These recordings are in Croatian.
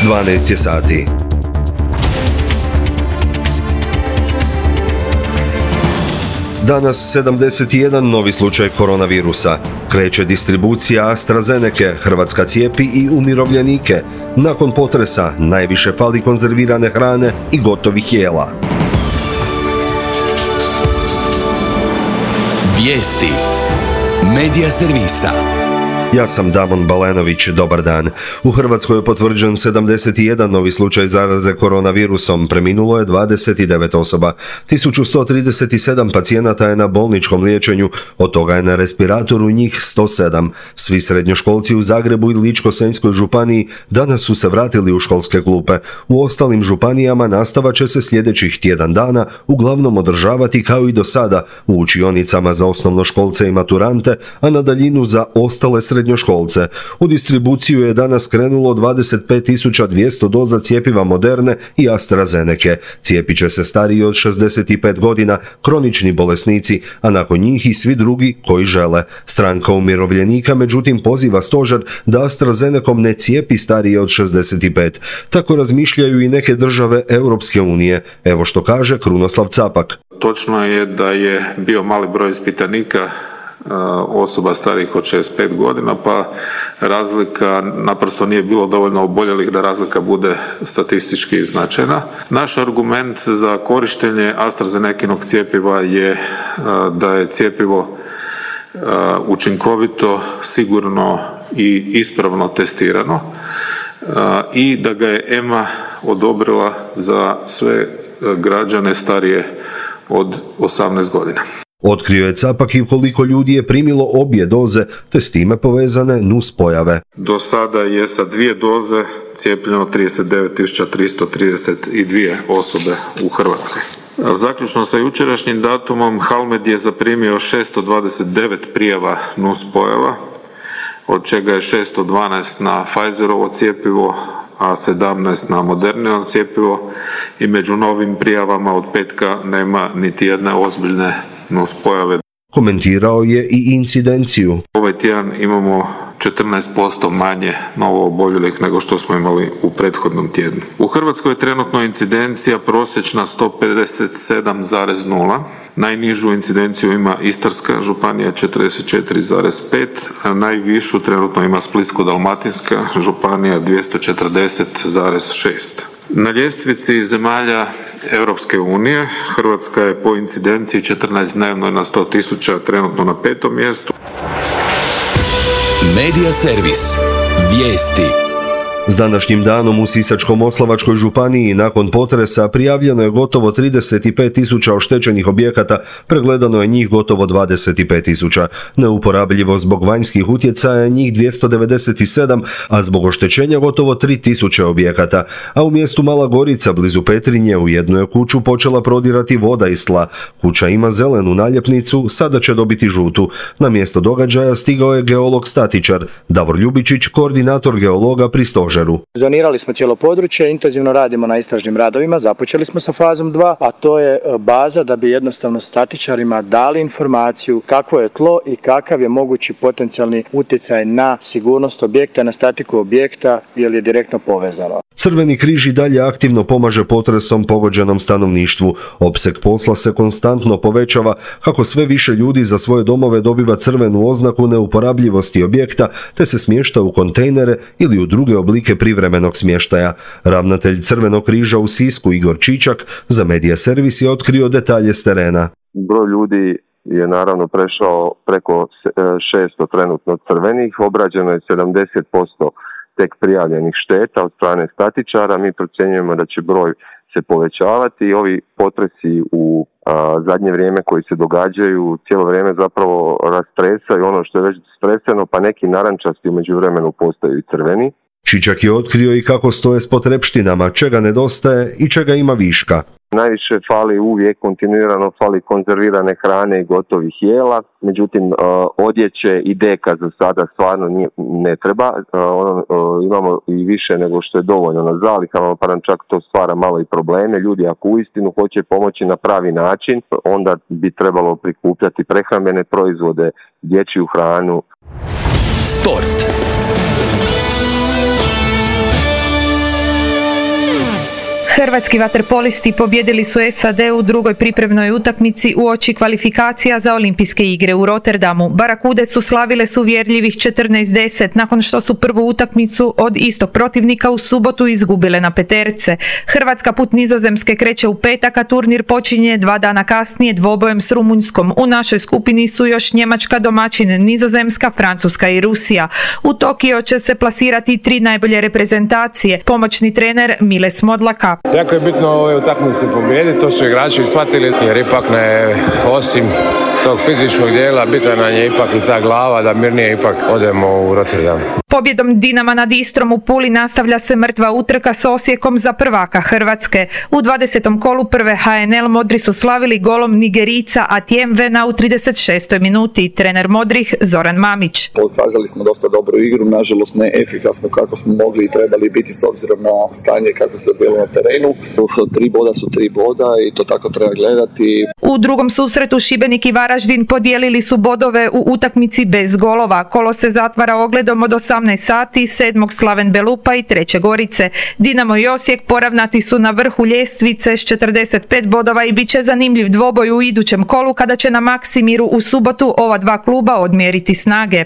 12 je sati. Danas 71 novi slučaj koronavirusa. Kreće distribucija AstraZeneke, Hrvatska cijepi i umirovljenike. Nakon potresa najviše fali konzervirane hrane i gotovih jela. Vijesti Medija servisa. Ja sam Damon Balenović, dobar dan. U Hrvatskoj je potvrđen 71 novi slučaj zaraze koronavirusom, preminulo je 29 osoba. 1137 pacijenata je na bolničkom liječenju, od toga je na respiratoru njih 107. Svi srednjoškolci u Zagrebu i Ličko-senjskoj županiji danas su se vratili u školske klupe. U ostalim županijama nastava će se sljedećih tjedan dana uglavnom održavati kao i do sada u učionicama za osnovnoškolce i maturante, a na daljinu za ostale srednjoškolce. U distribuciju je danas krenulo 25.200 doza cjepiva Moderne i AstraZeneke. Cijepit će se stariji od 65 godina, kronični bolesnici, a nakon njih i svi drugi koji žele. Stranka umirovljenika međutim poziva stožer da AstraZenekom ne cijepi starije od 65. Tako razmišljaju i neke države Europske unije. Evo što kaže Krunoslav Capak. Točno je da je bio mali broj ispitanika osoba starijih od 65 godina, pa razlika naprosto nije bilo dovoljno oboljelih da razlika bude statistički značajna. Naš argument za korištenje AstraZenekinog cjepiva je da je cjepivo učinkovito, sigurno i ispravno testirano i da ga je EMA odobrila za sve građane starije od 18 godina. Otkrio je Capak i koliko ljudi je primilo obje doze, te s time povezane nuspojave. Do sada je sa 2 doze cijepljeno 39.332 osobe u Hrvatskoj. Zaključno sa jučerašnjim datumom, Halmed je zaprimio 629 prijava nuspojava, od čega je 612 na Pfizerovo cjepivo, a 17 na Modernino cjepivo i među novim prijavama od petka nema niti jedne ozbiljne nuspojave. Komentirao je i incidenciju. Ovaj tjedan imamo 14% manje novooboljelih nego što smo imali u prethodnom tjednu. U Hrvatskoj je trenutno incidencija prosječna 157,0. Najnižu incidenciju ima Istarska županija 44,5, a najvišu trenutno ima Splitsko-dalmatinska županija 240,6. Na ljestvici zemalja Europske unije Hrvatska je po incidenciji 14 dnevno na 100.000 trenutno na 5. mjestu. Medija servis. Vijesti. S današnjim danom u Sisačko-moslavačkoj županiji nakon potresa prijavljeno je gotovo 35.000 oštećenih objekata, pregledano je njih gotovo 25.000. Neuporabljivo zbog vanjskih utjecaja njih 297, a zbog oštećenja gotovo 3.000 objekata. A u mjestu Mala Gorica blizu Petrinje u jednu je kuću počela prodirati voda iz tla. Kuća ima zelenu naljepnicu, sada će dobiti žutu. Na mjesto događaja stigao je geolog statičar Davor Ljubičić, koordinator geologa pri stožeru. Zonirali smo cijelo područje, intenzivno radimo na istražnim radovima, započeli smo sa fazom 2, a to je baza da bi jednostavno statičarima dali informaciju kakvo je tlo i kakav je mogući potencijalni utjecaj na sigurnost objekta, na statiku objekta, jer je direktno povezano. Crveni križ i dalje aktivno pomaže potresom pogođenom stanovništvu. Opseg posla se konstantno povećava kako sve više ljudi za svoje domove dobiva crvenu oznaku neuporabljivosti objekta te se smješta u kontejnere ili u druge oblike privremenog smještaja. Ravnatelj Crvenog križa u Sisku Igor Čičak za Medija servis je otkrio detalje s terena. Broj ljudi je naravno prešao preko 600 trenutno crvenih, obrađeno je 70% tek prijavljenih šteta od strane statičara. Mi procjenjujemo da će broj se povećavati i ovi potresi u zadnje vrijeme koji se događaju cijelo vrijeme zapravo rastresaju ono što je već streseno, pa neki narančasti u međuvremenu postaju i crveni. Čičak je otkrio i kako stoje s potrepštinama, čega nedostaje i čega ima viška. Najviše fali uvijek, kontinuirano fali konzervirane hrane i gotovih jela, međutim odjeće i deka za sada stvarno ne treba, imamo i više nego što je dovoljno na zalihama, pa nam čak to stvara malo i probleme. Ljudi ako uistinu hoće pomoći na pravi način, onda bi trebalo prikupljati prehrambene proizvode, dječju hranu. Sport. Hrvatski vaterpolisti pobjedili su SAD u drugoj pripremnoj utakmici uoči kvalifikacija za Olimpijske igre u Rotterdamu. Barakude su slavile s uvjerljivih 14-10 nakon što su prvu utakmicu od istog protivnika u subotu izgubile na peterce. Hrvatska put Nizozemske kreće u petak, a turnir počinje 2 dana kasnije dvobojem s Rumunjskom. U našoj skupini su još Njemačka, domaćin Nizozemska, Francuska i Rusija. U Tokio će se plasirati 3 najbolje reprezentacije. Pomoćni trener Mile Smodlaka. Jako je bitno ove utakmice pobijediti, to su igrači shvatili, jer ipak ne, osim tog fizičkog dijela, bitan nam je ipak i ta glava da mirnije ipak odemo u Rotterdam. Pobjedom Dinama nad Istrom u Puli nastavlja se mrtva utrka s Osijekom za prvaka Hrvatske. U 20. kolu prve HNL Modri su slavili golom Nigerica Atiem Vena u 36. minuti. Trener Modrih Zoran Mamić. Pokazali smo dosta dobru igru, nažalost ne efikasno kako smo mogli i trebali biti s obzirom na stanje kako se odvijelo na terenu. 3 boda su 3 boda i to tako treba gledati. U drugom susretu Šibenik i Varaždin podijelili su bodove u utakmici bez golova. Kolo se zatvara ogledom od 18 sati, 7. Slaven Belupa i 3. Gorice. Dinamo i Osijek poravnati su na vrhu ljestvice s 45 bodova i bit će zanimljiv dvoboj u idućem kolu kada će na Maksimiru u subotu ova dva kluba odmjeriti snage.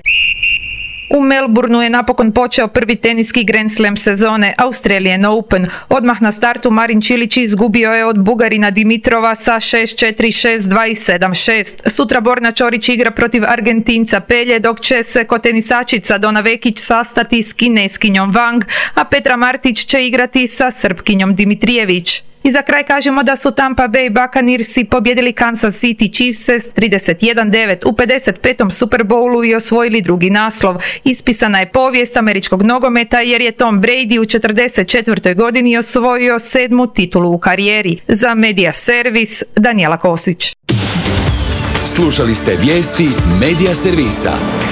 U Melbourneu je napokon počeo prvi teniski Grand Slam sezone, Australian Open. Odmah na startu Marin Čilić izgubio je od Bugarina Dimitrova sa 6-4, 6-2 i 7-6. Sutra Borna Čorić igra protiv Argentinca Pelje, dok će se kotenisačica Dona Vekić sastati s Kineskinjom Wang, a Petra Martić će igrati sa Srpkinjom Dimitrijević. I za kraj kažemo da su Tampa Bay Buccaneersi pobjedili Kansas City Chiefse s 31-9 u 55. Super Bowlu i osvojili drugi naslov. Ispisana je povijest američkog nogometa jer je Tom Brady u 44. godini osvojio 7. titulu u karijeri. Za Media Servis, Danijela Kosić. Slušali ste vijesti Media Servisa.